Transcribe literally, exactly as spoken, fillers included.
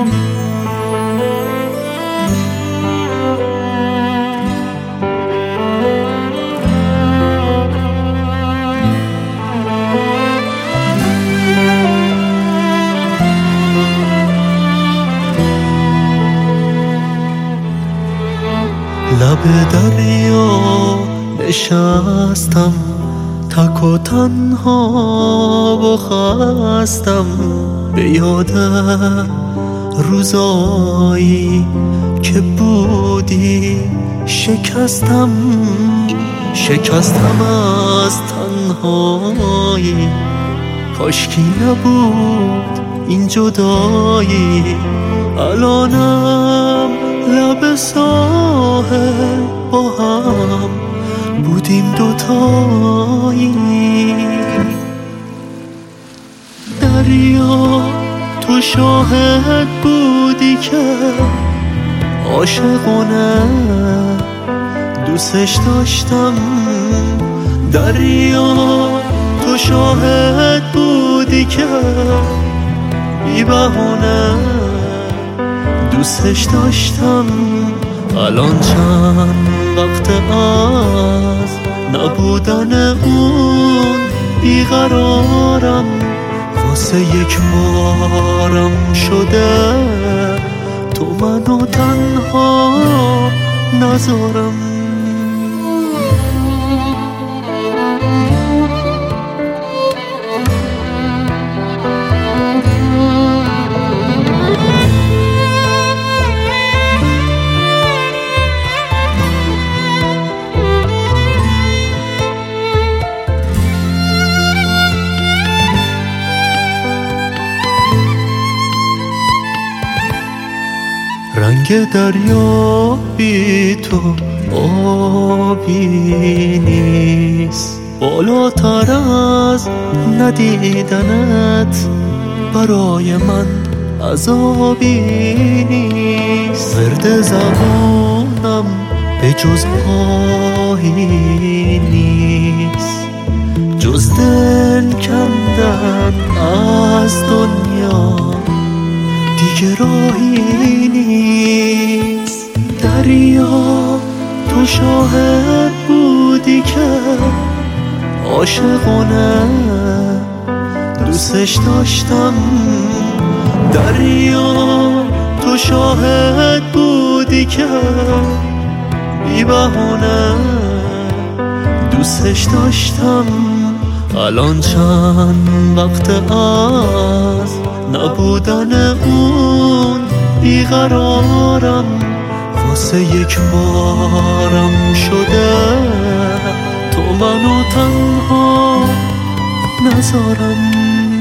لب دریا نشستم، تک و تنها و خستم، به یاد روزایی که بودی شکستم. شکستم از تنهایی، کاشکی نبود این جدایی. الانم لب ساحل با هم بودیم دوتایی. دریا تو شاهد بودی که عاشقونه دوستش داشتم. دریا تو شاهد بودی که بی بهونه دوستش داشتم. الان چند وقت از نبودن اون بیقرارم، واسه یک بارم شده تو منو تنها نذارم. رنگ دریا بی تو آبی نیست، بالاتر از ندیدنت برای من عذابی نیست. ورد زبانم به جز آهی نیست، جز دل کندن از دنیا دیگه راهی نیست. دریا تو شاهد بودی که عاشقونه دوستش داشتم. دریا تو شاهد بودی که بی بهونه دوستش داشتم. الان چند وقت از نبودن اون بیقرارم، واسه یک بارم شده تو منو تنها نذارم.